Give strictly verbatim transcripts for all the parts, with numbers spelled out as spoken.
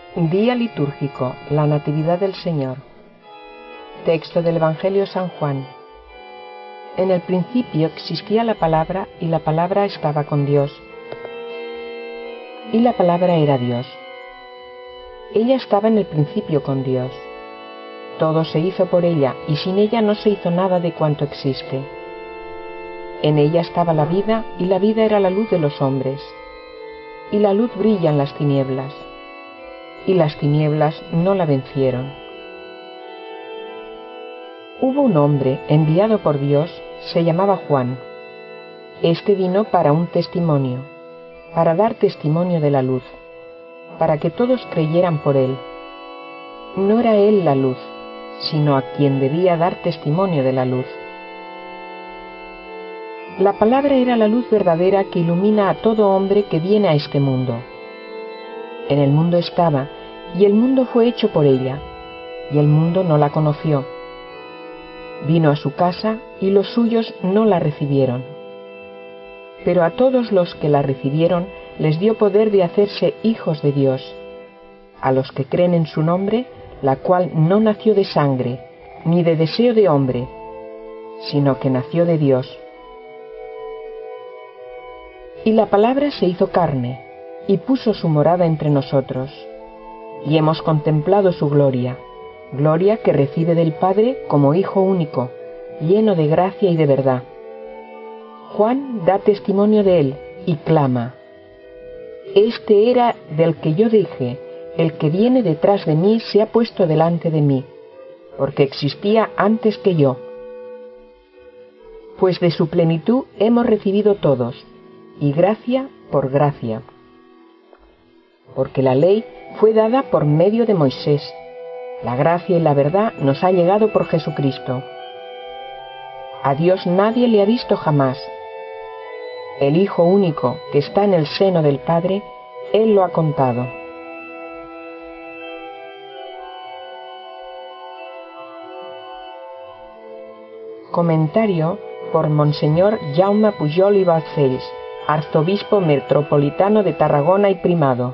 Día litúrgico, la Natividad del Señor. Texto del Evangelio de San Juan. En el principio existía la palabra, y la palabra estaba con Dios, y la palabra era Dios. Ella estaba en el principio con Dios. Todo se hizo por ella, y sin ella no se hizo nada de cuanto existe. En ella estaba la vida, y la vida era la luz de los hombres. Y la luz brilla en las tinieblas, y las tinieblas no la vencieron. Hubo un hombre enviado por Dios, se llamaba Juan. Este vino para un testimonio, para dar testimonio de la luz, para que todos creyeran por él. No era él la luz, sino a quien debía dar testimonio de la luz. La palabra era la luz verdadera que ilumina a todo hombre que viene a este mundo. En el mundo estaba, y el mundo fue hecho por ella, y el mundo no la conoció. Vino a su casa, y los suyos no la recibieron. Pero a todos los que la recibieron les dio poder de hacerse hijos de Dios, a los que creen en su nombre, la cual no nació de sangre, ni de deseo de hombre, sino que nació de Dios. Y la palabra se hizo carne, y puso su morada entre nosotros, y hemos contemplado su gloria, gloria que recibe del Padre como Hijo único, lleno de gracia y de verdad. Juan da testimonio de él, y clama: Este era del que yo dije, el que viene detrás de mí se ha puesto delante de mí, porque existía antes que yo. Pues de su plenitud hemos recibido todos, y gracia por gracia. Porque la ley fue dada por medio de Moisés, la gracia y la verdad nos ha llegado por Jesucristo. A Dios nadie le ha visto jamás. El Hijo único que está en el seno del Padre, Él lo ha contado. Comentario por Monseñor Jaume Pujol i Balcells, arzobispo metropolitano de Tarragona y primado.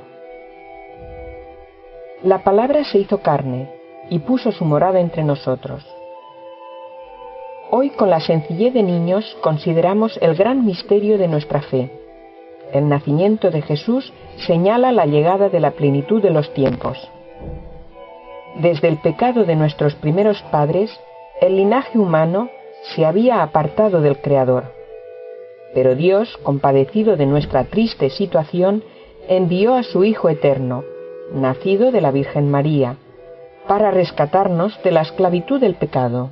La palabra se hizo carne, y puso su morada entre nosotros. Hoy, con la sencillez de niños, consideramos el gran misterio de nuestra fe. El nacimiento de Jesús señala la llegada de la plenitud de los tiempos. Desde el pecado de nuestros primeros padres, el linaje humano se había apartado del Creador. Pero Dios, compadecido de nuestra triste situación, envió a su Hijo eterno, nacido de la Virgen María, para rescatarnos de la esclavitud del pecado.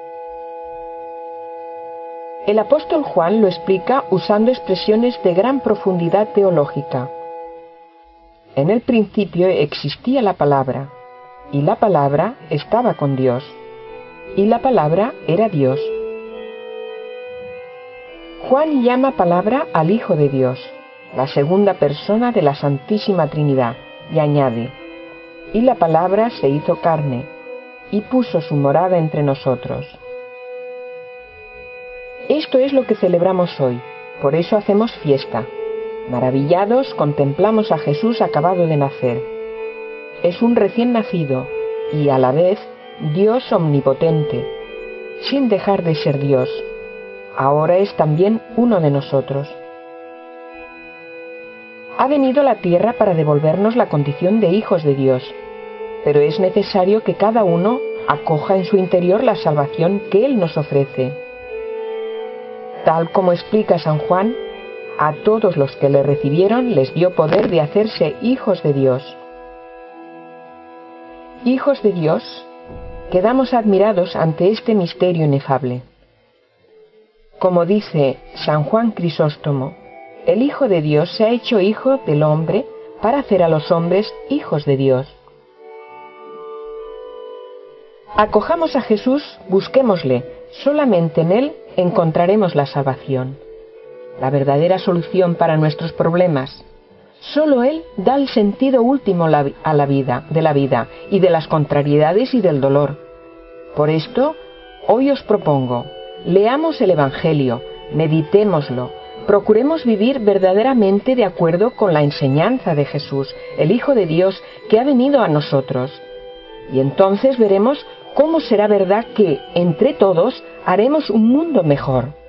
El apóstol Juan lo explica usando expresiones de gran profundidad teológica. En el principio existía la palabra, y la palabra estaba con Dios, y la palabra era Dios. Juan llama palabra al Hijo de Dios, la segunda persona de la Santísima Trinidad, y añade: y la palabra se hizo carne, y puso su morada entre nosotros. Esto es lo que celebramos hoy, por eso hacemos fiesta. Maravillados contemplamos a Jesús acabado de nacer. Es un recién nacido, y a la vez Dios omnipotente, sin dejar de ser Dios. Ahora es también uno de nosotros. Ha venido a la tierra para devolvernos la condición de hijos de Dios, pero es necesario que cada uno acoja en su interior la salvación que Él nos ofrece. Tal como explica San Juan, a todos los que le recibieron les dio poder de hacerse hijos de Dios. Hijos de Dios, quedamos admirados ante este misterio inefable. Como dice San Juan Crisóstomo, el Hijo de Dios se ha hecho hijo del hombre para hacer a los hombres hijos de Dios. Acojamos a Jesús, busquémosle, solamente en Él encontraremos la salvación, la verdadera solución para nuestros problemas. Solo Él da el sentido último a la vida, de la vida y de las contrariedades y del dolor. Por esto, hoy os propongo, leamos el Evangelio, meditémoslo, Procuremos vivir verdaderamente de acuerdo con la enseñanza de Jesús, el Hijo de Dios, que ha venido a nosotros. Y entonces veremos cómo será verdad que, entre todos, haremos un mundo mejor.